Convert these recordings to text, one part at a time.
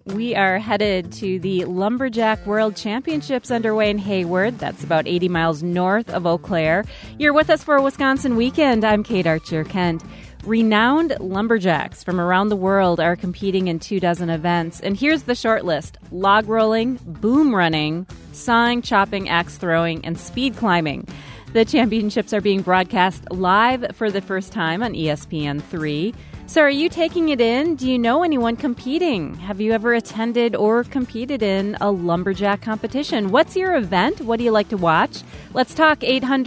We are headed to the Lumberjack World Championships underway in Hayward. That's about 80 miles north of Eau Claire. You're with us for a Wisconsin weekend. I'm Kate Archer-Kent. Renowned lumberjacks from around the world are competing in 24 events. And here's the short list: log rolling, boom running, sawing, chopping, axe throwing, and speed climbing. The championships are being broadcast live for the first time on ESPN3. So are you taking it in? Do you know anyone competing? Have you ever attended or competed in a lumberjack competition? What's your event? What do you like to watch? Let's talk.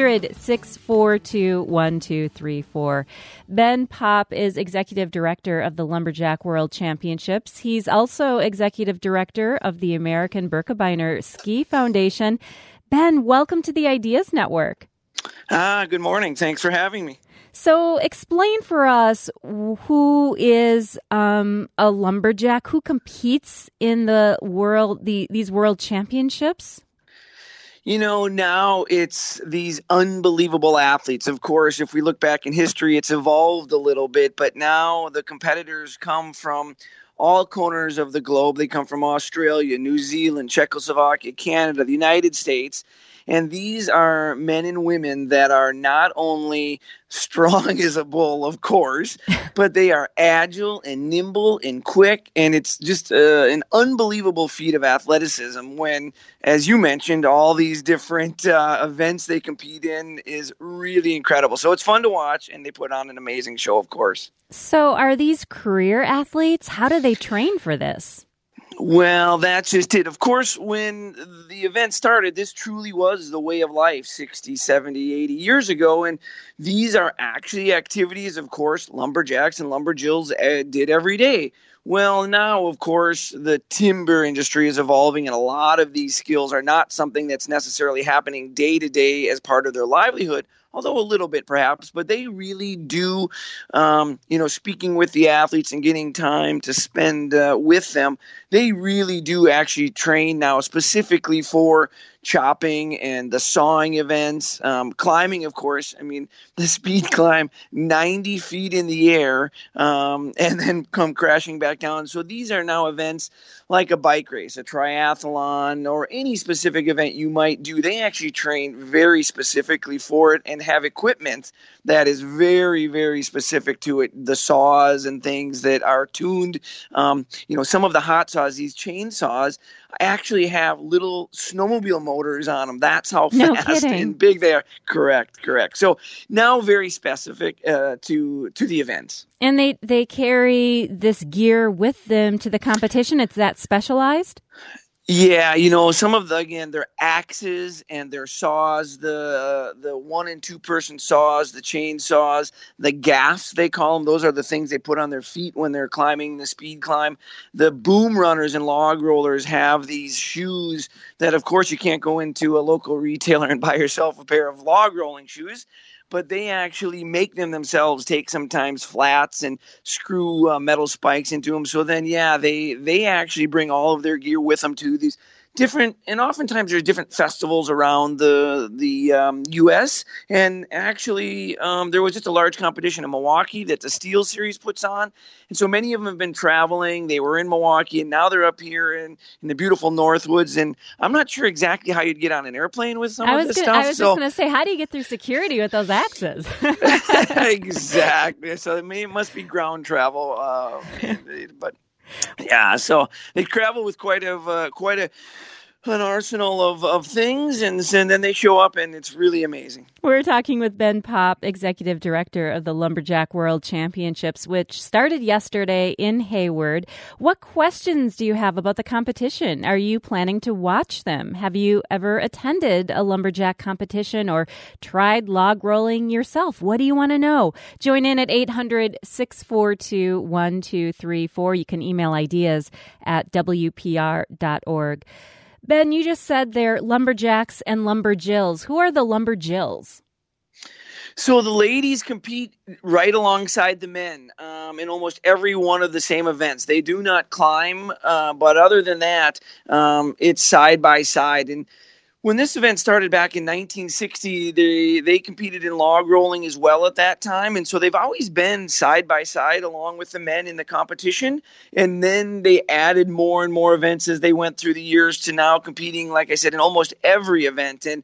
800-642-1234. Ben Popp is Executive Director of the Lumberjack World Championships. He's also Executive Director of the American Birkebeiner Ski Foundation. Ben, welcome to the Ideas Network. Good morning. Thanks for having me. So explain for us who is a lumberjack, who competes in the world, these world championships? You know, now it's these unbelievable athletes. Of course, if we look back in history, it's evolved a little bit, but now the competitors come from all corners of the globe. They come from Australia, New Zealand, Czechoslovakia, Canada, the United States. And these are men and women that are not only strong as a bull, of course, but they are agile and nimble and quick. And it's just an unbelievable feat of athleticism when, as you mentioned, all these different events they compete in is really incredible. So it's fun to watch, and they put on an amazing show, of course. So are these career athletes? How do they train for this? Well, that's just it. Of course, when the event started, this truly was the way of life 60, 70, 80 years ago. And these are actually activities, of course, lumberjacks and lumberjills did every day. Well, now, of course, the timber industry is evolving, and a lot of these skills are not something that's necessarily happening day to day as part of their livelihood, although a little bit perhaps, but they really do, speaking with the athletes and getting time to spend with them, they really do actually train now specifically for chopping and the sawing events, climbing, of course. I mean, the speed climb 90 feet in the air and then come crashing back down. So these are now events like a bike race, a triathlon, or any specific event you might do. They actually train very specifically for it and have equipment that is very, very specific to it. The saws and things that are tuned. Some of the hot saws, these chainsaws, actually have little snowmobile motors on them. That's how fast and big they are. Correct. So now very specific to the events. And they carry this gear with them to the competition. It's that specialized? Yeah, some of their axes and their saws, the 1 and 2 person saws, the chainsaws, the gaffs they call them. Those are the things they put on their feet when they're climbing the speed climb. The boom runners and log rollers have these shoes that, of course, you can't go into a local retailer and buy yourself a pair of log rolling shoes. But they actually make them themselves, take sometimes flats and screw metal spikes into them. So then, they actually bring all of their gear with them to these different, and oftentimes there's different festivals around the U.S. And actually, there was just a large competition in Milwaukee that the Steel Series puts on. And so many of them have been traveling. They were in Milwaukee, and now they're up here in the beautiful Northwoods. And I'm not sure exactly how you'd get on an airplane with some of this stuff. I was just going to say, how do you get through security with those axes? Exactly. So it must be ground travel, but. Yeah, so they travel with quite an arsenal of things, and then they show up, and it's really amazing. We're talking with Ben Popp, Executive Director of the Lumberjack World Championships, which started yesterday in Hayward. What questions do you have about the competition? Are you planning to watch them? Have you ever attended a lumberjack competition or tried log rolling yourself? What do you want to know? Join in at 800-642-1234. You can email ideas at WPR.org. Ben, you just said they're lumberjacks and lumberjills. Who are the lumberjills? So the ladies compete right alongside the men in almost every one of the same events. They do not climb, but other than that, it's side by side. And when this event started back in 1960, they competed in log rolling as well at that time. And so they've always been side by side along with the men in the competition. And then they added more and more events as they went through the years to now competing, like I said, in almost every event. And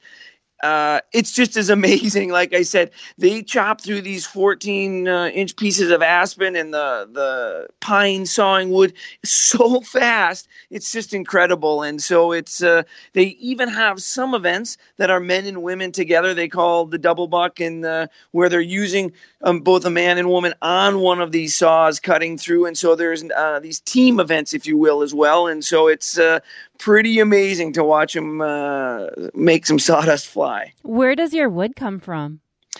it's just as amazing. Like I said, they chop through these 14-inch pieces of aspen and the pine sawing wood so fast. It's just incredible. And so they even have some events that are men and women together. They call the double buck, and where they're using both a man and woman on one of these saws cutting through. And so there's these team events, if you will, as well. And so it's pretty amazing to watch them make some sawdust fly. Where does your wood come from?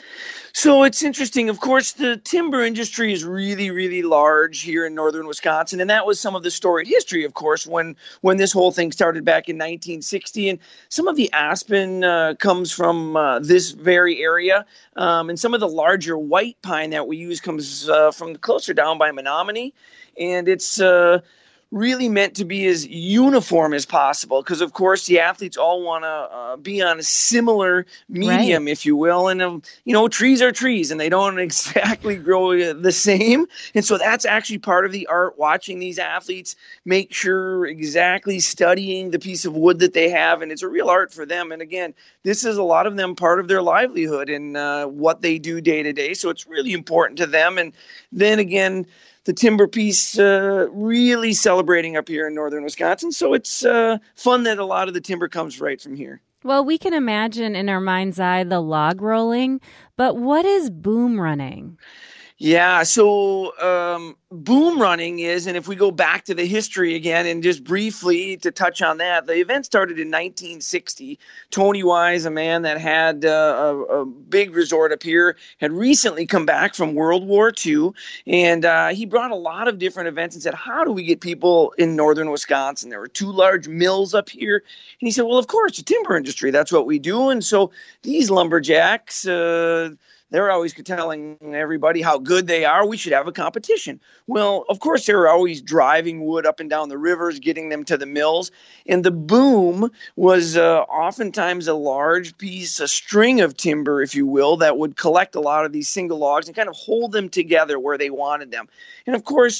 So it's interesting. Of course, the timber industry is really, really large here in northern Wisconsin, and that was some of the storied history, of course, when this whole thing started back in 1960. And some of the aspen comes from this very area, and some of the larger white pine that we use comes from closer down by Menominee, and it's really meant to be as uniform as possible because, of course, the athletes all want to be on a similar medium, if you will. And, trees are trees and they don't exactly grow the same. And so that's actually part of the art, watching these athletes make sure exactly studying the piece of wood that they have. And it's a real art for them. And again, this is a lot of them part of their livelihood and what they do day to day. So it's really important to them. And then again, the timber piece really celebrating up here in northern Wisconsin. So it's fun that a lot of the timber comes right from here. Well, we can imagine in our mind's eye the log rolling, but what is boom running? Yeah, so boom running is, and if we go back to the history again and just briefly to touch on that, the event started in 1960. Tony Wise, a man that had a big resort up here, had recently come back from World War II, and he brought a lot of different events and said, how do we get people in northern Wisconsin? There were 2 large mills up here, and he said, well, of course, the timber industry, that's what we do. And so these lumberjacks, they're always telling everybody how good they are. We should have a competition. Well, of course, they were always driving wood up and down the rivers, getting them to the mills. And the boom was oftentimes a large piece, a string of timber, if you will, that would collect a lot of these single logs and kind of hold them together where they wanted them. And of course,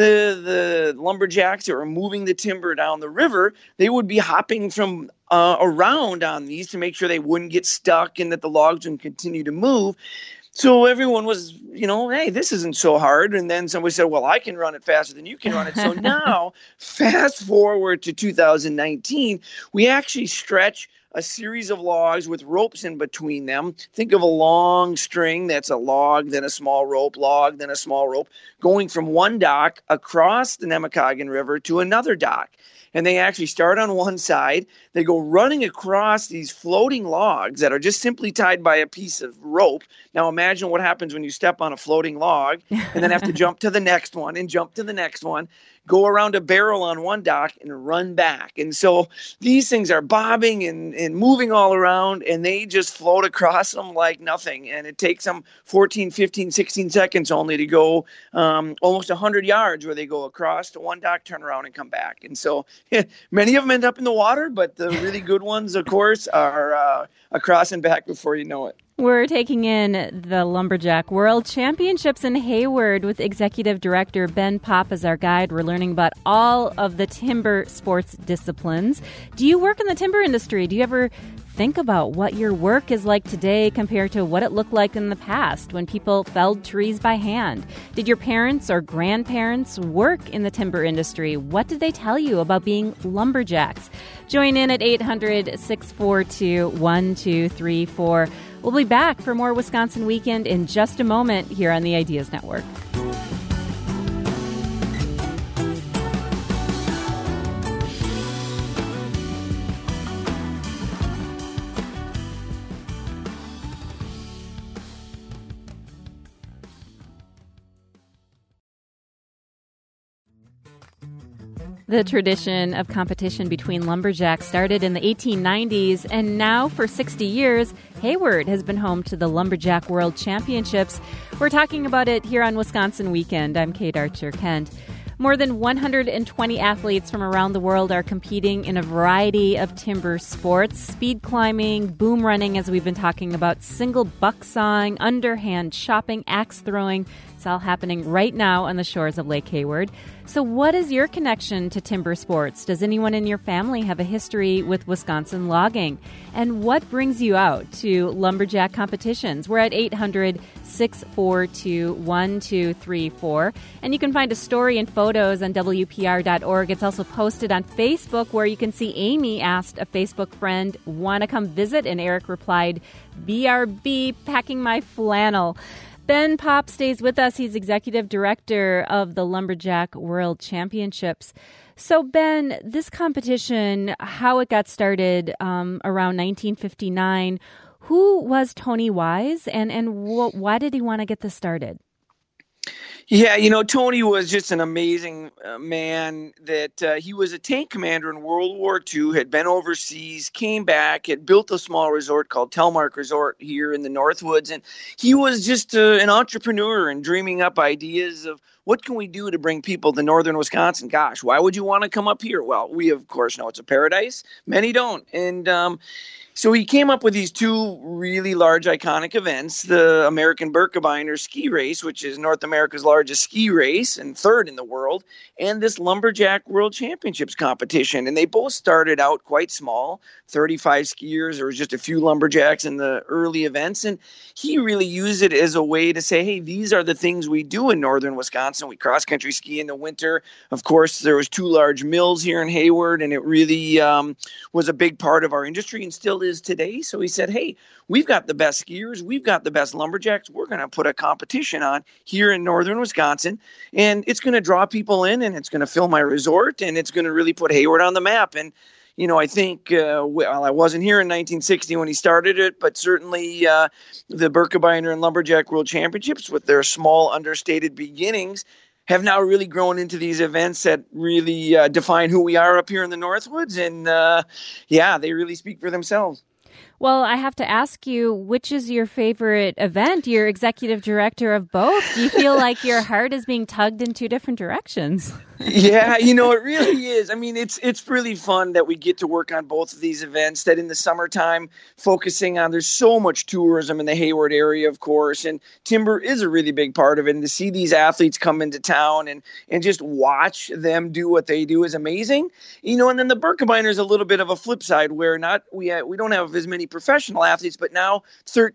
the lumberjacks that were moving the timber down the river, they would be hopping from around on these to make sure they wouldn't get stuck and that the logs would continue to move. So everyone was, hey, this isn't so hard. And then somebody said, well, I can run it faster than you can run it. So now, fast forward to 2019, we actually stretch a series of logs with ropes in between them. Think of a long string that's a log, then a small rope, log, then a small rope, going from one dock across the Nemekagin River to another dock. And they actually start on one side. They go running across these floating logs that are just simply tied by a piece of rope. Now imagine what happens when you step on a floating log and then have to jump to the next one and jump to the next one, go around a barrel on one dock and run back. And so these things are bobbing and moving all around, and they just float across them like nothing. And it takes them 14, 15, 16 seconds only to go almost 100 yards where they go across to one dock, turn around, and come back. And so many of them end up in the water, but the really good ones, of course, are across and back before you know it. We're taking in the Lumberjack World Championships in Hayward with Executive Director Ben Popp as our guide. We're learning about all of the timber sports disciplines. Do you work in the timber industry? Do you ever think about what your work is like today compared to what it looked like in the past when people felled trees by hand? Did your parents or grandparents work in the timber industry? What did they tell you about being lumberjacks? Join in at 800-642-1234. We'll be back for more Wisconsin Weekend in just a moment here on the Ideas Network. The tradition of competition between lumberjacks started in the 1890s, and now for 60 years, Hayward has been home to the Lumberjack World Championships. We're talking about it here on Wisconsin Weekend. I'm Kate Archer-Kent. More than 120 athletes from around the world are competing in a variety of timber sports: speed climbing, boom running, as we've been talking about, single buck sawing, underhand chopping, axe throwing. It's all happening right now on the shores of Lake Hayward. So what is your connection to timber sports? Does anyone in your family have a history with Wisconsin logging? And what brings you out to lumberjack competitions? We're at 800-642-1234. And you can find a story and photos on WPR.org. It's also posted on Facebook, where you can see Amy asked a Facebook friend, "Want to come visit?" And Eric replied, "BRB, packing my flannel." Ben Popp stays with us. He's executive director of the Lumberjack World Championships. So, Ben, this competition, how it got started around 1959, who was Tony Wise, and why did he want to get this started? Yeah, Tony was just an amazing man. That he was a tank commander in World War II, had been overseas, came back, had built a small resort called Telmark Resort here in the Northwoods. And he was just an entrepreneur and dreaming up ideas of what can we do to bring people to northern Wisconsin. Gosh, why would you want to come up here? Well, we, of course, know it's a paradise. Many don't. And so he came up with these two really large, iconic events: the American Birkebeiner ski race, which is North America's largest ski race and third in the world, and this Lumberjack World Championships competition. And they both started out quite small, 35 skiers. There was just a few lumberjacks in the early events. And he really used it as a way to say, hey, these are the things we do in northern Wisconsin. We cross-country ski in the winter. Of course, there was two large mills here in Hayward, and it really was a big part of our industry and still is today. So he said, hey, we've got the best skiers, we've got the best lumberjacks, we're going to put a competition on here in northern Wisconsin, and it's going to draw people in, and it's going to fill my resort, and it's going to really put Hayward on the map. And I think, well, I wasn't here in 1960 when he started it, but certainly the Birkebeiner and Lumberjack World Championships, with their small, understated beginnings, have now really grown into these events that really define who we are up here in the Northwoods. And they really speak for themselves. Well, I have to ask you, which is your favorite event? You're executive director of both. Do you feel like your heart is being tugged in two different directions? Yeah, it really is. I mean, it's really fun that we get to work on both of these events, that in the summertime, focusing on, there's so much tourism in the Hayward area, of course, and timber is a really big part of it. And to see these athletes come into town and just watch them do what they do is amazing. And then the Birkebeiner is a little bit of a flip side, where we don't have as many professional athletes, but now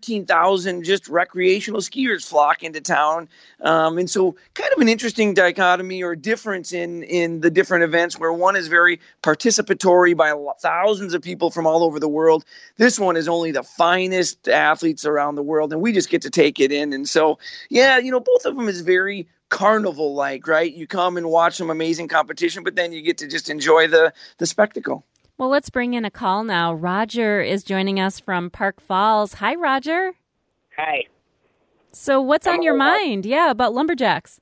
13,000 just recreational skiers flock into town. And so kind of an interesting dichotomy or difference in the different events, where one is very participatory by thousands of people from all over the world. This one is only the finest athletes around the world, and we just get to take it in. And so, both of them is very carnival-like, right? You come and watch some amazing competition, but then you get to just enjoy the spectacle. Well, let's bring in a call now. Roger is joining us from Park Falls. Hi, Roger. Hi. So what's on your mind? Yeah, about lumberjacks.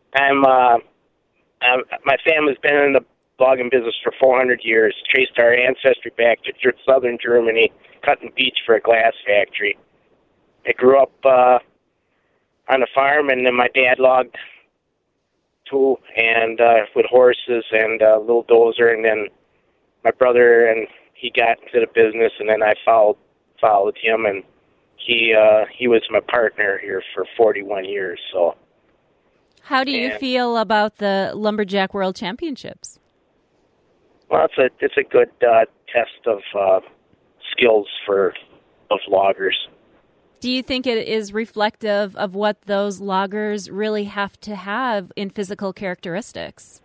My family's been in the logging business for 400 years, traced our ancestry back to southern Germany, cutting beech for a glass factory. I grew up on a farm, and then my dad logged too, and with horses and a little dozer, and then my brother, and he got into the business, and then I followed him, and he was my partner here for 41 years. So, how do you feel about the Lumberjack World Championships? Well, it's a good test of skills of loggers. Do you think it is reflective of what those loggers really have to have in physical characteristics?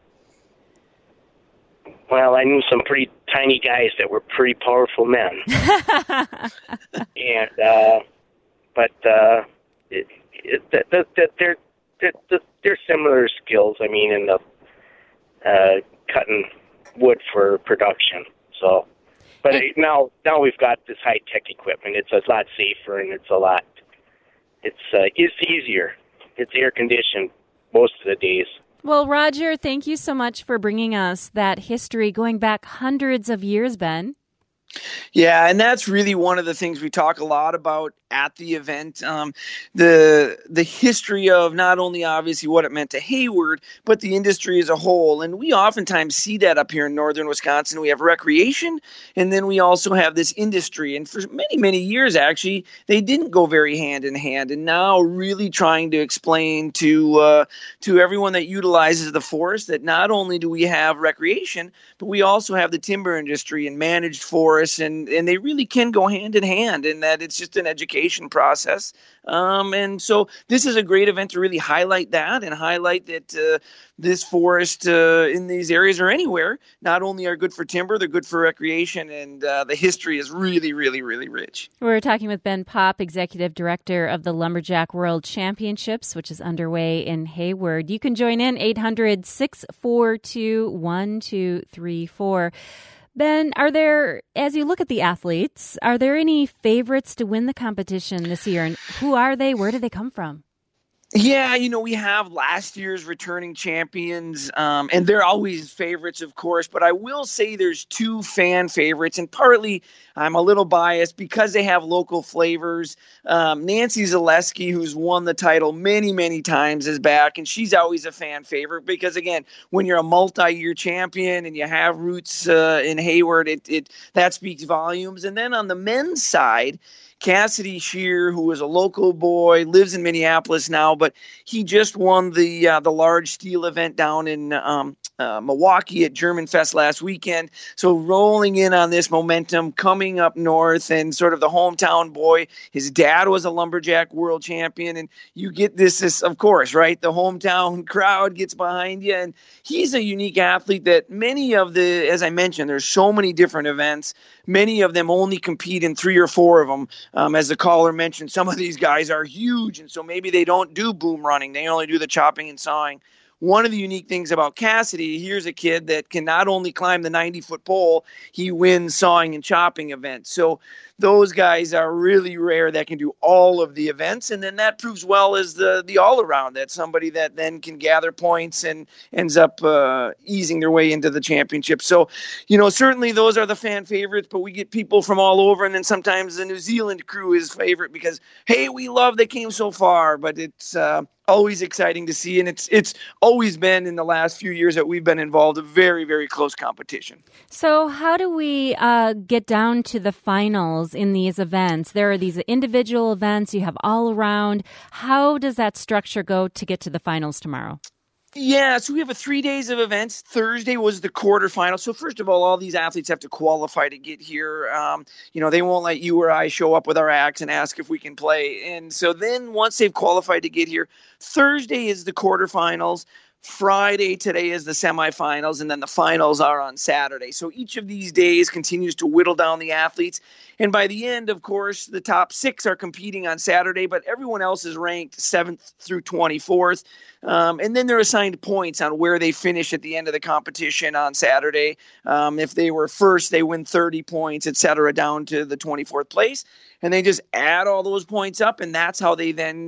Well, I knew some pretty tiny guys that were pretty powerful men, and they're similar skills. I mean, in the cutting wood for production. So, but now we've got this high tech equipment. It's a lot safer, and it's easier. It's air conditioned most of the days. Well, Roger, thank you so much for bringing us that history going back hundreds of years, Ben. Yeah, and that's really one of the things we talk a lot about at the event, the history of not only obviously what it meant to Hayward, but the industry as a whole. And we oftentimes see that up here in northern Wisconsin. We have recreation, and then we also have this industry. And for many, many years, actually, they didn't go very hand in hand. And now really trying to explain to everyone that utilizes the forest that not only do we have recreation, but we also have the timber industry and managed forests, and they really can go hand in hand in that it's just an education process. And so this is a great event to really highlight that and highlight that this forest in these areas or anywhere not only are good for timber, they're good for recreation, and the history is really, really, really rich. We're talking with Ben Popp, Executive Director of the Lumberjack World Championships, which is underway in Hayward. You can join in 800-642-1234. Ben, as you look at the athletes, are there any favorites to win the competition this year? And who are they? Where do they come from? Yeah, we have last year's returning champions, and they're always favorites, of course. But I will say there's two fan favorites, and partly I'm a little biased because they have local flavors. Nancy Zaleski, who's won the title many, many times, is back, and she's always a fan favorite because, again, when you're a multi-year champion and you have roots in Hayward, that speaks volumes. And then on the men's side, Cassidy Shear, who is a local boy, lives in Minneapolis now, but he just won the large steel event down in Milwaukee at German Fest last weekend. So rolling in on this momentum, coming up north, and sort of the hometown boy. His dad was a lumberjack world champion, and you get this of course, right? The hometown crowd gets behind you, and he's a unique athlete that many of as I mentioned, there's so many different events. Many of them only compete in 3 or 4 of them. As the caller mentioned, some of these guys are huge, and so maybe they don't do boom running. They only do the chopping and sawing. One of the unique things about Cassidy, here's a kid that can not only climb the 90-foot pole, he wins sawing and chopping events. So those guys are really rare that can do all of the events. And then that proves well as the all-around, that somebody that then can gather points and ends up easing their way into the championship. So, certainly those are the fan favorites, but we get people from all over. And then sometimes the New Zealand crew is favorite because, hey, we love they came so far. But it's always exciting to see. And it's always been in the last few years that we've been involved, a very, very close competition. So how do we get down to the finals in these events? There are these individual events you have all around. How does that structure go to get to the finals tomorrow? Yeah, so we have 3 days of events. Thursday was the quarterfinal. So first of all these athletes have to qualify to get here. They won't let you or I show up with our acts and ask if we can play. And so then once they've qualified to get here, Thursday is the quarterfinals. Friday today is the semifinals, and then the finals are on Saturday. So each of these days continues to whittle down the athletes. And by the end, of course, the top 6 are competing on Saturday, but everyone else is ranked 7th through 24th. And then they're assigned points on where they finish at the end of the competition on Saturday. If they were first, they win 30 points, et cetera, down to the 24th place. And they just add all those points up, and that's how they then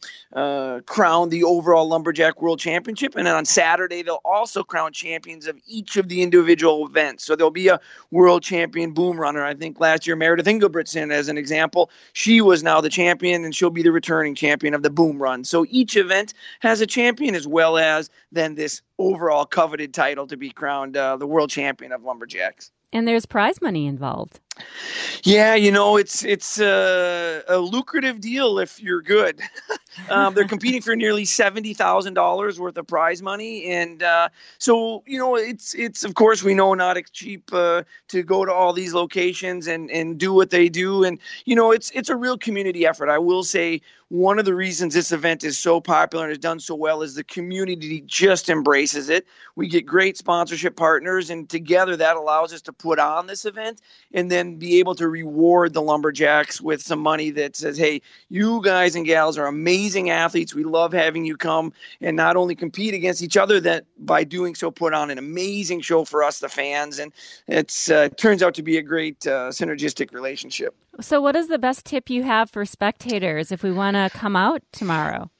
crown the overall Lumberjack World Championship. And then on Saturday, they'll also crown champions of each of the individual events. So there'll be a world champion boom runner. I think last year, Meredith Ingebrigtsen, as an example, she was now the champion, and she'll be the returning champion of the boom run. So each event has a champion, as well as then this overall coveted title to be crowned the world champion of lumberjacks. And there's prize money involved. Yeah, it's a lucrative deal if you're good. They're competing for nearly $70,000 worth of prize money, and so it's of course we know not cheap to go to all these locations and do what they do, and it's a real community effort. I will say one of the reasons this event is so popular and has done so well is the community just embraces it. We get great sponsorship partners, and together that allows us to put on this event and then be able to reward the lumberjacks with some money that says, hey, you guys and gals are amazing athletes. We love having you come and not only compete against each other, that by doing so put on an amazing show for us, the fans. And it turns out to be a great synergistic relationship. So what is the best tip you have for spectators if we want to come out tomorrow?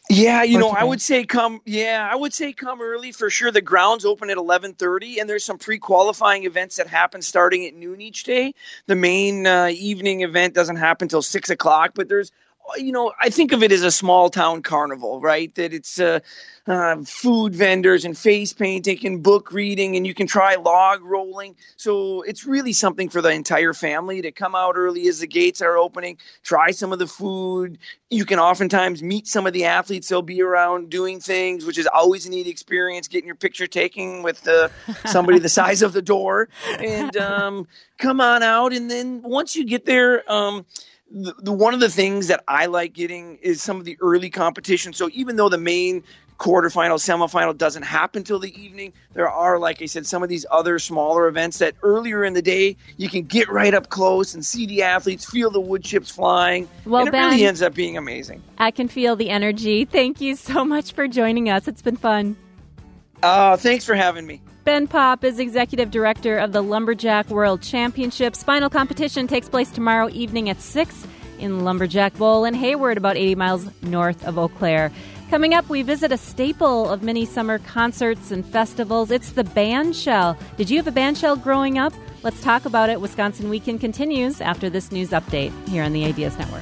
Yeah, today? I would say come early for sure. The grounds open at 11:30, and there's some pre-qualifying events that happen starting at noon each day. The main evening event doesn't happen till 6 o'clock, but there's I think of it as a small town carnival, right? That it's food vendors and face painting and book reading, and you can try log rolling. So it's really something for the entire family to come out early as the gates are opening, try some of the food. You can oftentimes meet some of the athletes. They'll be around doing things, which is always a neat experience, getting your picture taken with somebody the size of the door. And come on out. And then once you get there, the one of the things that I like getting is some of the early competition. So even though the main quarterfinal, semifinal doesn't happen till the evening, there are, like I said, some of these other smaller events that earlier in the day you can get right up close and see the athletes, feel the wood chips flying. Well, and it Ben, really ends up being amazing. I can feel the energy. Thank you so much for joining us. It's been fun. Thanks for having me. Ben Popp is Executive Director of the Lumberjack World Championships. Final competition takes place tomorrow evening at 6 in Lumberjack Bowl in Hayward, about 80 miles north of Eau Claire. Coming up, we visit a staple of many summer concerts and festivals. It's the bandshell. Did you have a bandshell growing up? Let's talk about it. Wisconsin Weekend continues after this news update here on the Ideas Network.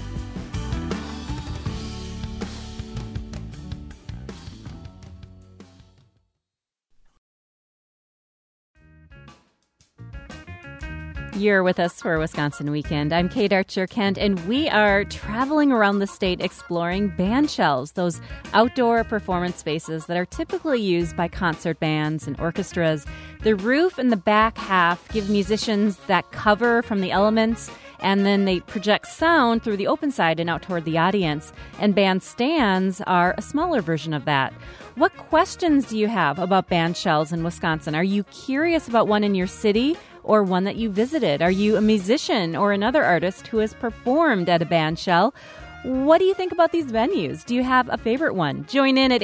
You're with us for Wisconsin Weekend. I'm Kate Archer-Kent, and we are traveling around the state exploring bandshells, those outdoor performance spaces that are typically used by concert bands and orchestras. The roof and the back half give musicians that cover from the elements, and then they project sound through the open side and out toward the audience. And bandstands are a smaller version of that. What questions do you have about bandshells in Wisconsin? Are you curious about one in your city or one that you visited? Are you a musician or another artist who has performed at a bandshell? What do you think about these venues? Do you have a favorite one? Join in at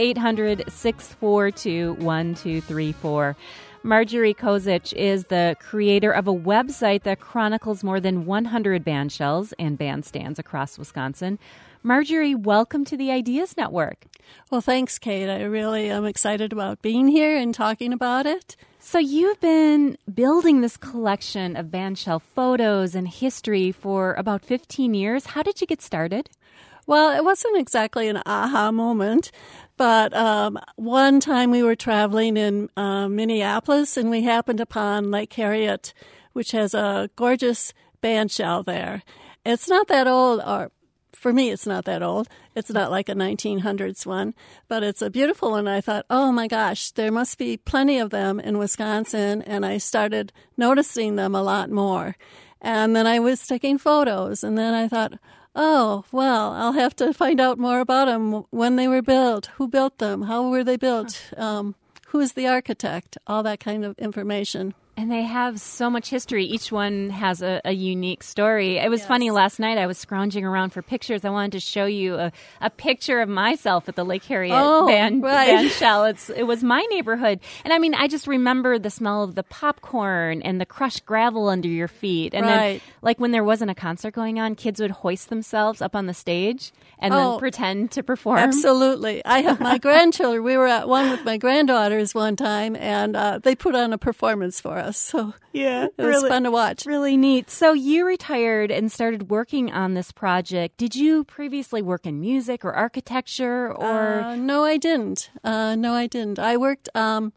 800-642-1234. Marjorie Kozich is the creator of a website that chronicles more than 100 bandshells and bandstands across Wisconsin. Marjorie, welcome to the Ideas Network. Well, thanks, Kate. I really am excited about being here and talking about it. So you've been building this collection of bandshell photos and history for about 15 years. How did you get started? Well, it wasn't exactly an aha moment, but one time we were traveling in Minneapolis, and we happened upon Lake Harriet, which has a gorgeous bandshell there. It's not that old, or for me, it's not that old. It's not like a 1900s one, but it's a beautiful one. I thought, oh my gosh, there must be plenty of them in Wisconsin, and I started noticing them a lot more. And then I was taking photos, and then I thought, oh, well, I'll have to find out more about them, when they were built, who built them, how were they built, who's the architect, all that kind of information. And they have so much history. Each one has a unique story. It was funny, last night I was scrounging around for pictures. I wanted to show you a picture of myself at the Lake Harriet bandshell. It was my neighborhood. And I mean, I just remember the smell of the popcorn and the crushed gravel under your feet. And then, like when there wasn't a concert going on, kids would hoist themselves up on the stage and then pretend to perform. Absolutely. I have my grandchildren. We were at one with my granddaughters one time, and they put on a performance for us. So yeah, it was fun to watch. Really neat. So you retired and started working on this project. Did you previously work in music or architecture? Or No, I didn't. I worked for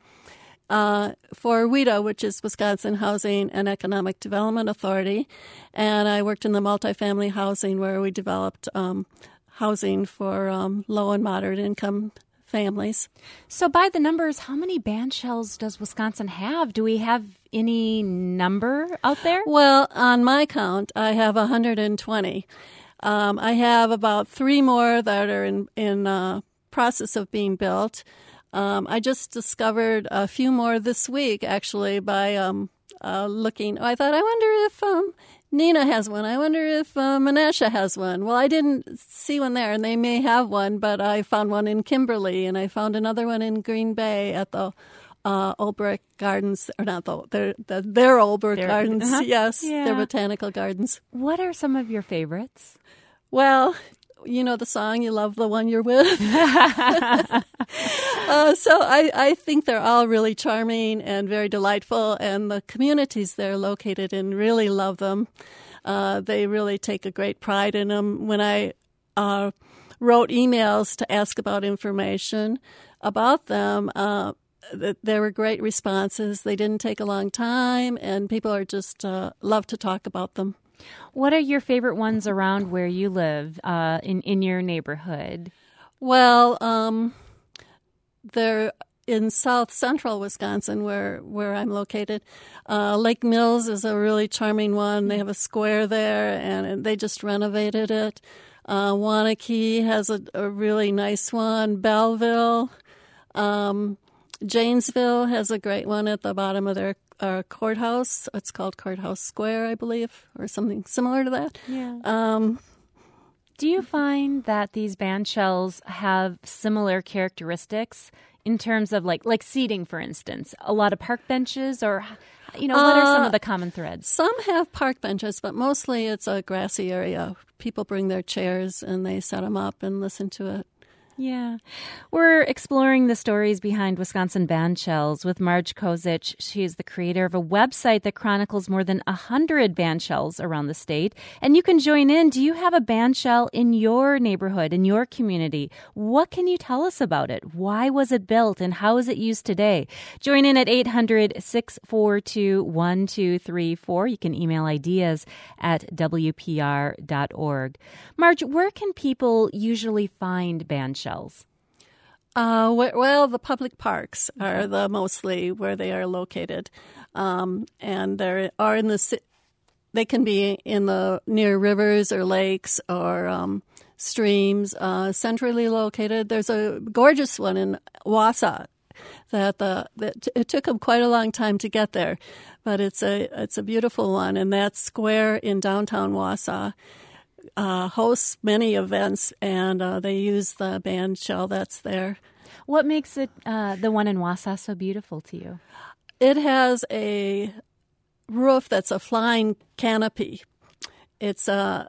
WHEDA, which is Wisconsin Housing and Economic Development Authority, and I worked in the multifamily housing where we developed housing for low and moderate income families. So by the numbers, how many bandshells does Wisconsin have? Do we have any number out there? Well, on my count, I have 120. I have about 3 more that are in process of being built. I just discovered a few more this week, actually, by looking. I thought, I wonder if Neenah has one. I wonder if Menasha has one. Well, I didn't see one there, and they may have one, but I found one in Kimberly, and I found another one in Green Bay at the Olbrich Gardens, or not their Olbrich Gardens. Yes, their botanical gardens. What are some of your favorites? Well, you know the song, you love the one you're with. So I think they're all really charming and very delightful, and the communities they're located in really love them. They really take a great pride in them. When I wrote emails to ask about information about them, there were great responses. They didn't take a long time, and people are just love to talk about them. What are your favorite ones around where you live in your neighborhood? Well, they're in south central Wisconsin, where I'm located. Lake Mills is a really charming one. They have a square there, and they just renovated it. Waunakee has a really nice one. Belleville. Janesville has a great one at the bottom of their courthouse. It's called Courthouse Square, I believe, or something similar to that. Yeah. Do you find that these bandshells have similar characteristics in terms of like seating, for instance? A lot of park benches, or what are some of the common threads? Some have park benches, but mostly it's a grassy area. People bring their chairs and they set them up and listen to it. Yeah. We're exploring the stories behind Wisconsin bandshells with Marge Kozich. She is the creator of a website that chronicles more than 100 bandshells around the state. And you can join in. Do you have a bandshell in your neighborhood, in your community? What can you tell us about it? Why was it built and how is it used today? Join in at 800-642-1234. You can email ideas at WPR.org. Marge, where can people usually find bandshells? Well, the public parks are the mostly where they are located, and they are in the. They can be in the near rivers or lakes or streams. Centrally located. There's a gorgeous one in Wausau that it took them quite a long time to get there, but it's a beautiful one, and that square in downtown Wausau hosts many events, and they use the bandshell that's there. What makes it the one in Wausau so beautiful to you? It has a roof that's a flying canopy. It's a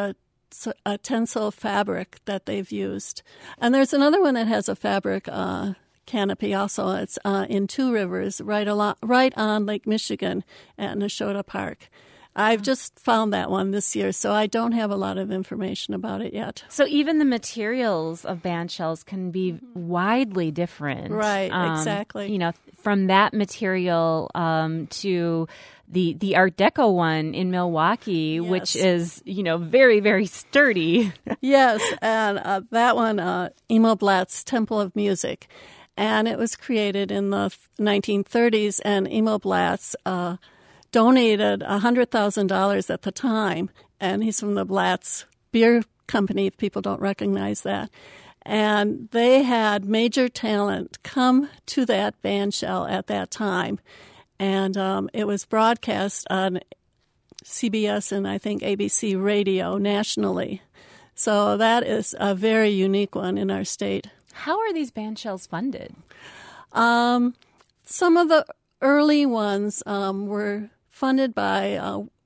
tencel fabric that they've used, and there's another one that has a fabric canopy also. It's in Two Rivers, right on Lake Michigan at Nashotah Park. I've just found that one this year, so I don't have a lot of information about it yet. So even the materials of bandshells can be widely different. Right, exactly. From that material to the Art Deco one in Milwaukee, yes, which is, very, very sturdy. Yes, and that one, Emil Blatt's Temple of Music. And it was created in the 1930s, and Emil Blatt's donated $100,000 at the time, and he's from the Blatt's Beer Company, if people don't recognize that. And they had major talent come to that bandshell at that time, and it was broadcast on CBS and I think ABC radio nationally. So that is a very unique one in our state. How are these bandshells funded? Some of the early ones were funded by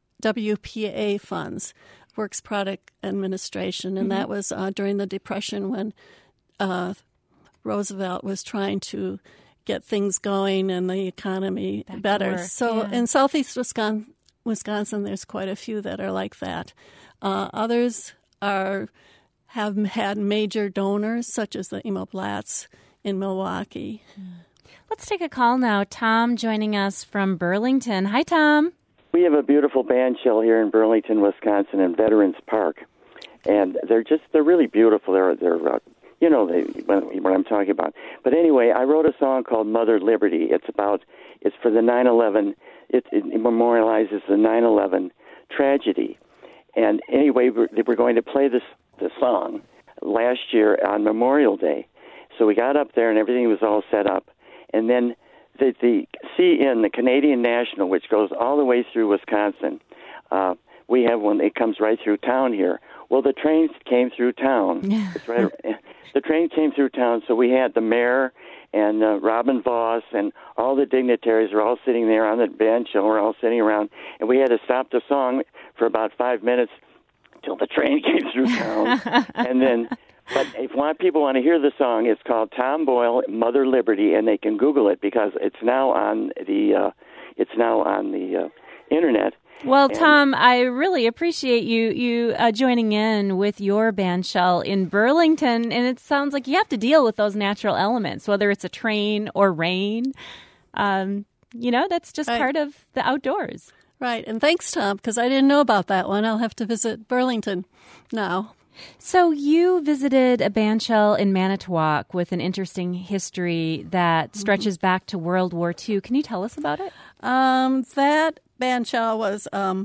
WPA funds, Works Product Administration, and that was during the Depression when Roosevelt was trying to get things going and the economy better. So in southeast Wisconsin, there's quite a few that are like that. Others have had major donors, such as the Emil Blatts in Milwaukee. Let's take a call now. Tom joining us from Burlington. Hi, Tom. We have a beautiful bandshell here in Burlington, Wisconsin, in Veterans Park, and they're really beautiful. They're what I'm talking about. But anyway, I wrote a song called Mother Liberty. It's for the 9/11. It memorializes the 9/11 tragedy. And anyway, we're going to play the song last year on Memorial Day. So we got up there and everything was all set up. And then the CN, the Canadian National, which goes all the way through Wisconsin, we have one that comes right through town here. Well, the train came through town. The train came through town, so we had the mayor and Robin Voss and all the dignitaries are all sitting there on the bench, and we're all sitting around, and we had to stop the song for about 5 minutes till the train came through town. And then, but if people want to hear the song, it's called Tom Boyle, Mother Liberty, and they can Google it because it's now on the internet. Well, Tom, I really appreciate you joining in with your bandshell in Burlington, and it sounds like you have to deal with those natural elements, whether it's a train or rain. That's just part of the outdoors. Right, and thanks, Tom, because I didn't know about that one. I'll have to visit Burlington now. So you visited a bandshell in Manitowoc with an interesting history that stretches back to World War II. Can you tell us about it? That bandshell was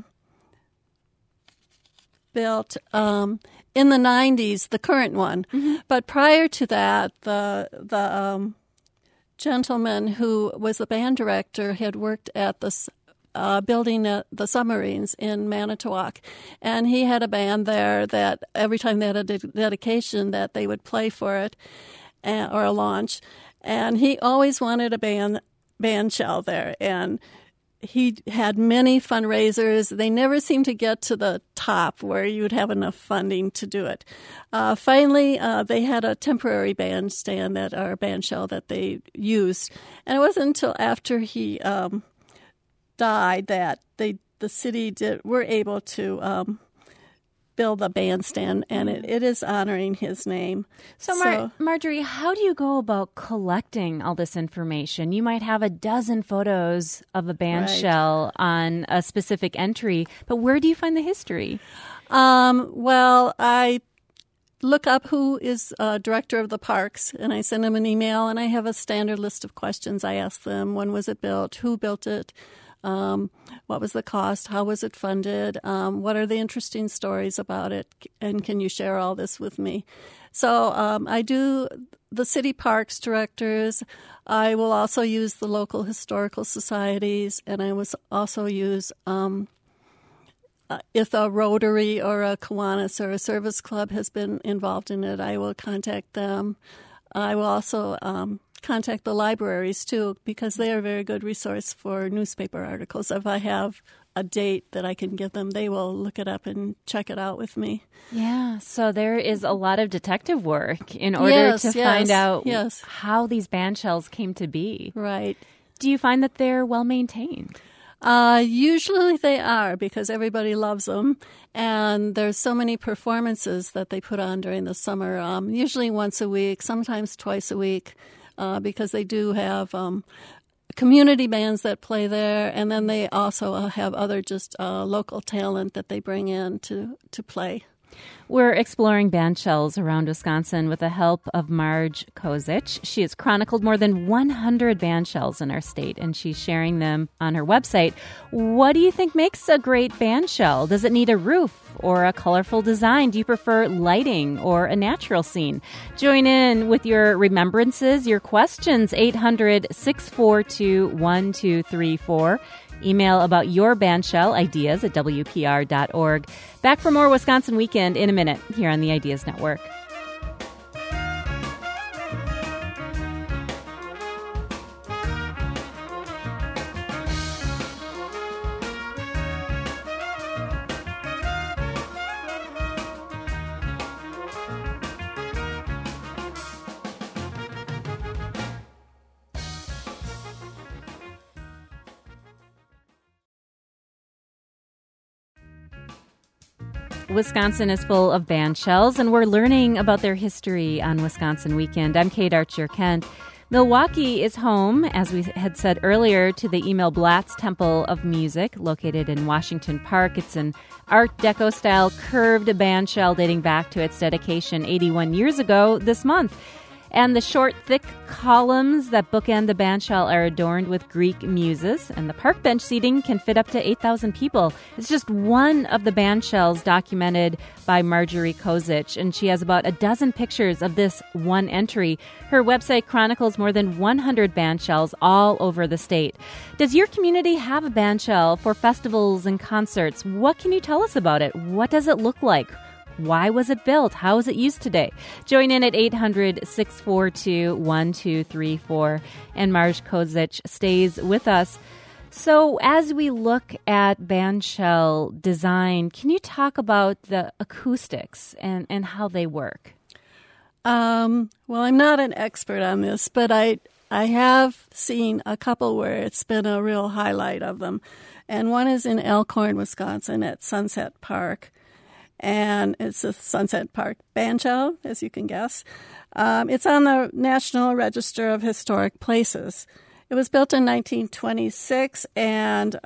built in the 90s, the current one. Mm-hmm. But prior to that, the gentleman who was the band director had worked at the building the submarines in Manitowoc. And he had a band there that every time they had a dedication that they would play for it or a launch. And he always wanted a bandshell there. And he had many fundraisers. They never seemed to get to the top where you would have enough funding to do it. Finally, they had a temporary bandstand bandshell that they used. And it wasn't until after he died that the city were able to build a bandstand, and it is honoring his name. So Marjorie, how do you go about collecting all this information? You might have a dozen photos of a bandshell on a specific entry, but where do you find the history? Well, I look up who is director of the parks, and I send them an email, and I have a standard list of questions. I ask them, when was it built? Who built it? What was the cost? How was it funded? What are the interesting stories about it? And can you share all this with me? So I do the city parks directors. I will also use the local historical societies, and I will also use if a Rotary or a Kiwanis or a service club has been involved in it, I will contact them. I will also contact the libraries, too, because they are a very good resource for newspaper articles. If I have a date that I can give them, they will look it up and check it out with me. Yeah, so there is a lot of detective work in order to find out how these bandshells came to be. Right. Do you find that they're well-maintained? Usually they are, because everybody loves them. And there's so many performances that they put on during the summer, usually once a week, sometimes twice a week. Because they do have community bands that play there, and then they also have other just local talent that they bring in to play. We're exploring bandshells around Wisconsin with the help of Marge Kozich. She has chronicled more than 100 bandshells in our state, and she's sharing them on her website. What do you think makes a great bandshell? Does it need a roof or a colorful design? Do you prefer lighting or a natural scene? Join in with your remembrances, your questions, 800-642-1234. Email about your bandshell ideas at WPR.org. Back for more Wisconsin Weekend in a minute here on the Ideas Network. Wisconsin is full of bandshells, and we're learning about their history on Wisconsin Weekend. I'm Kate Archer-Kent. Milwaukee is home, as we had said earlier, to the Emil Blatz Temple of Music, located in Washington Park. It's an Art Deco-style curved bandshell dating back to its dedication 81 years ago this month. And the short, thick columns that bookend the bandshell are adorned with Greek muses, and the park bench seating can fit up to 8,000 people. It's just one of the bandshells documented by Marjorie Kozich, and she has about a dozen pictures of this one entry. Her website chronicles more than 100 bandshells all over the state. Does your community have a bandshell for festivals and concerts? What can you tell us about it? What does it look like? Why was it built? How is it used today? Join in at 800-642-1234. And Marge Kozich stays with us. So as we look at bandshell design, can you talk about the acoustics and how they work? Well, I'm not an expert on this, but I have seen a couple where it's been a real highlight of them. And one is in Elkhorn, Wisconsin at Sunset Park. And it's a Sunset Park bandshell, as you can guess. It's on the National Register of Historic Places. It was built in 1926, and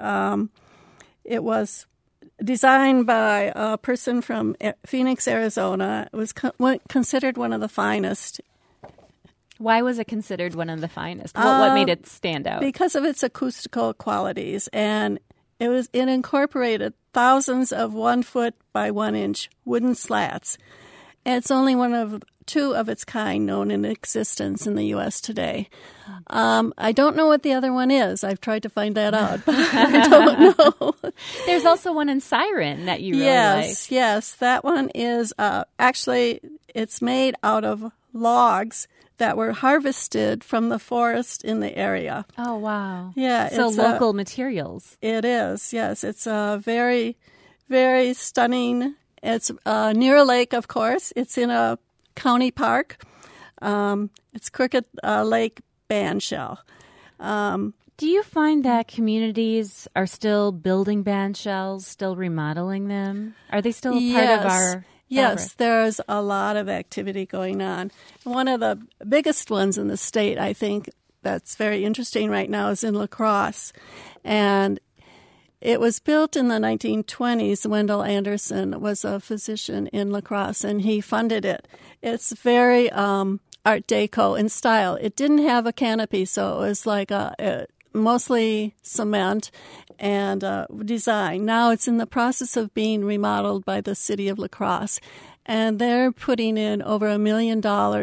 it was designed by a person from Phoenix, Arizona. It was considered one of the finest. Why was it considered one of the finest? What made it stand out? Because of its acoustical qualities, and it incorporated thousands of 1 foot by 1 inch wooden slats. And it's only one of 2 of its kind known in existence in the U.S. today. I don't know what the other one is. I've tried to find that out, but I don't know. There's also one in Siren that you really like. Yes. That one is actually, it's made out of logs that were harvested from the forest in the area. Oh, wow. Yeah. So local materials. It is, yes. It's very, very stunning. It's near a lake, of course. It's in a county park. It's Crooked Lake bandshell. Do you find that communities are still building bandshells, still remodeling them? Are they still part of our... Yes, there's a lot of activity going on. One of the biggest ones in the state, I think, that's very interesting right now is in La Crosse. And it was built in the 1920s. Wendell Anderson was a physician in La Crosse, and he funded it. It's very Art Deco in style. It didn't have a canopy, so it was like mostly cement and design. Now it's in the process of being remodeled by the city of La Crosse, and they're putting in over $1 million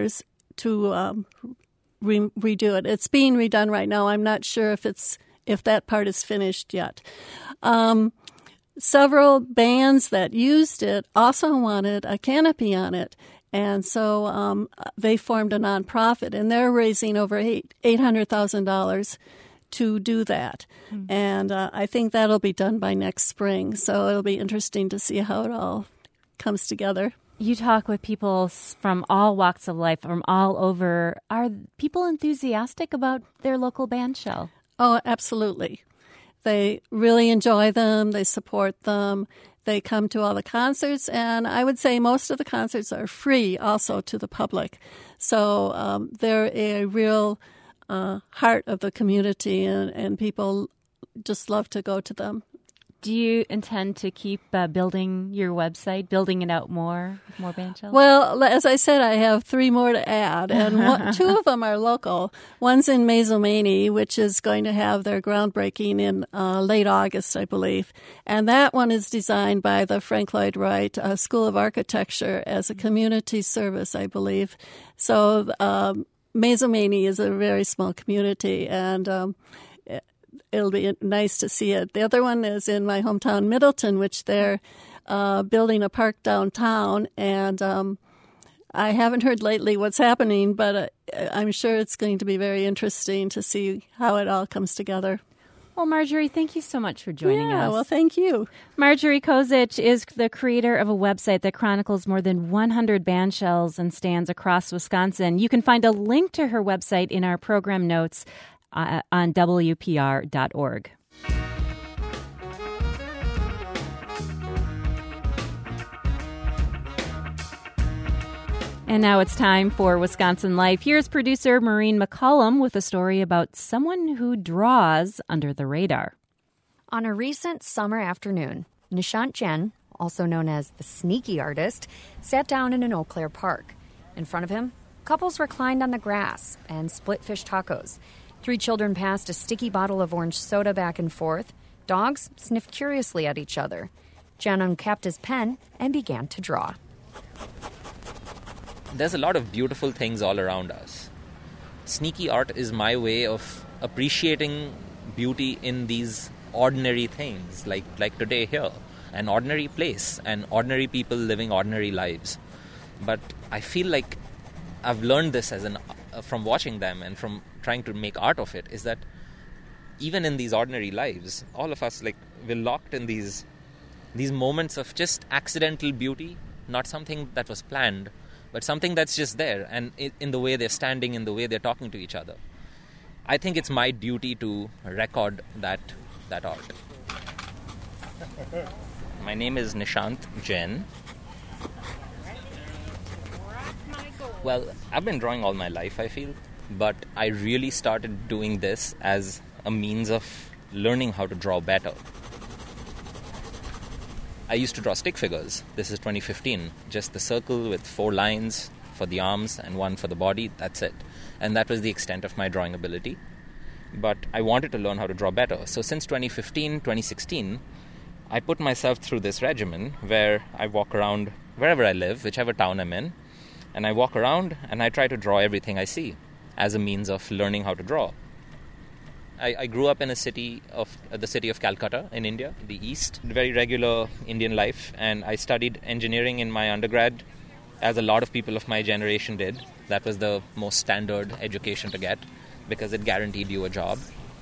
to redo it. It's being redone right now. I'm not sure if that part is finished yet. Several bands that used it also wanted a canopy on it, and so they formed a nonprofit, and they're raising over $800,000 to do that. And I think that'll be done by next spring. So it'll be interesting to see how it all comes together. You talk with people from all walks of life, from all over. Are people enthusiastic about their local bandshell? Oh, absolutely. They really enjoy them. They support them. They come to all the concerts. And I would say most of the concerts are free also to the public. So they're a real... heart of the community, and people just love to go to them. Do you intend to keep building your website, building it out more bandshells? Well, as I said, I have 3 more to add, and 2 of them are local. One's in Mazomanie, which is going to have their groundbreaking in late August, I believe. And that one is designed by the Frank Lloyd Wright School of Architecture as a community service, I believe. So Mazomanie is a very small community, and it'll be nice to see it. The other one is in my hometown, Middleton, which they're building a park downtown, and I haven't heard lately what's happening, but I'm sure it's going to be very interesting to see how it all comes together. Well, Marjorie, thank you so much for joining us. Yeah, well, thank you. Marjorie Kozich is the creator of a website that chronicles more than 100 bandshells and stands across Wisconsin. You can find a link to her website in our program notes on WPR.org. And now it's time for Wisconsin Life. Here's producer Maureen McCollum with a story about someone who draws under the radar. On a recent summer afternoon, Nishant Jain, also known as the Sneaky Artist, sat down in an Eau Claire park. In front of him, couples reclined on the grass and split fish tacos. 3 children passed a sticky bottle of orange soda back and forth. Dogs sniffed curiously at each other. Jain uncapped his pen and began to draw. There's a lot of beautiful things all around us. Sneaky art is my way of appreciating beauty in these ordinary things, like today here, an ordinary place and ordinary people living ordinary lives. But I feel like I've learned this from watching them and from trying to make art of it, is that even in these ordinary lives, all of us, like, we're locked in these moments of just accidental beauty, not something that was planned, but something that's just there, and in the way they're standing, in the way they're talking to each other. I think it's my duty to record that art. My name is Nishant Jain. Well, I've been drawing all my life, I feel, but I really started doing this as a means of learning how to draw better. I used to draw stick figures. This is 2015. Just the circle with 4 lines for the arms and 1 for the body. That's it. And that was the extent of my drawing ability. But I wanted to learn how to draw better. So since 2015, 2016, I put myself through this regimen where I walk around wherever I live, whichever town I'm in, and I walk around and I try to draw everything I see as a means of learning how to draw. I grew up in the city of Calcutta in India, the East, very regular Indian life, and I studied engineering in my undergrad, as a lot of people of my generation did. That was the most standard education to get because it guaranteed you a job.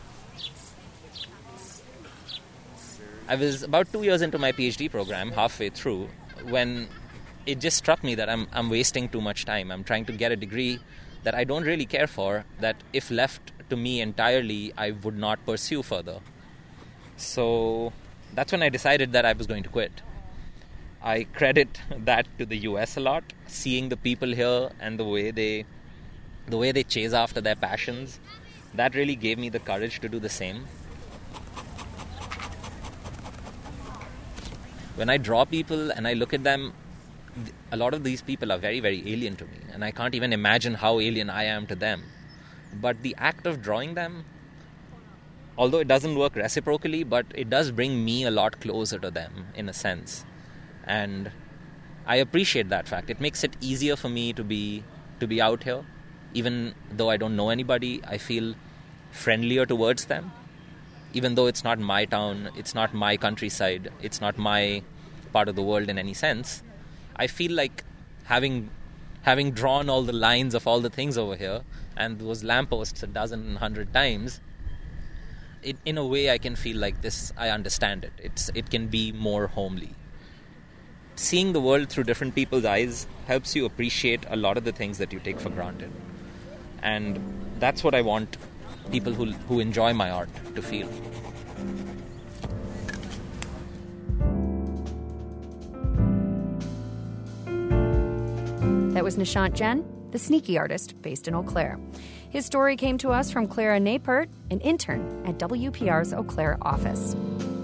I was about 2 years into my PhD program, halfway through, when it just struck me that I'm wasting too much time. I'm trying to get a degree that I don't really care for, that if left to me entirely, I would not pursue further. So that's when I decided that I was going to quit. I credit that to the US a lot, seeing the people here and the way they chase after their passions. That really gave me the courage to do the same. When I draw people and I look at them, a lot of these people are very, very alien to me, and I can't even imagine how alien I am to them. But the act of drawing them, although it doesn't work reciprocally, but it does bring me a lot closer to them, in a sense. And I appreciate that fact. It makes it easier for me to be out here. Even though I don't know anybody, I feel friendlier towards them. Even though it's not my town, it's not my countryside, it's not my part of the world in any sense, I feel like having drawn all the lines of all the things over here and those lampposts 100 times, in a way I can feel like this, I understand it. It can be more homely. Seeing the world through different people's eyes helps you appreciate a lot of the things that you take for granted. And that's what I want people who enjoy my art to feel. That was Nishant Jain, the sneaky artist based in Eau Claire. His story came to us from Clara Napert, an intern at WPR's Eau Claire office.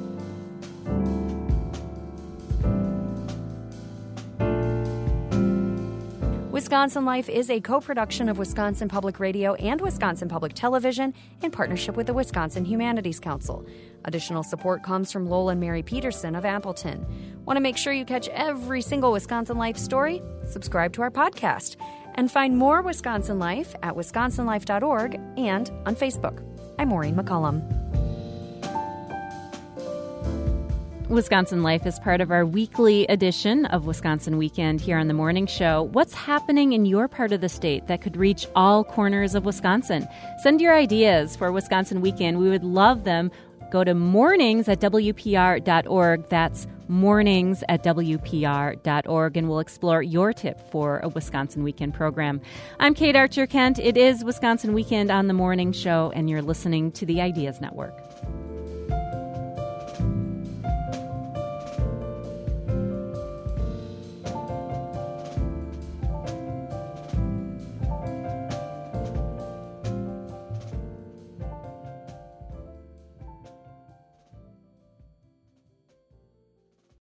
Wisconsin Life is a co-production of Wisconsin Public Radio and Wisconsin Public Television in partnership with the Wisconsin Humanities Council. Additional support comes from Lowell and Mary Peterson of Appleton. Want to make sure you catch every single Wisconsin Life story? Subscribe to our podcast and find more Wisconsin Life at wisconsinlife.org and on Facebook. I'm Maureen McCullum. Wisconsin Life is part of our weekly edition of Wisconsin Weekend here on the morning show. What's happening in your part of the state that could reach all corners of Wisconsin? Send your ideas for Wisconsin Weekend. We would love them. Go to mornings@wpr.org. That's mornings@wpr.org, and we'll explore your tip for a Wisconsin Weekend program. I'm Kate Archer Kent. It is Wisconsin Weekend on the morning show, and you're listening to the Ideas Network.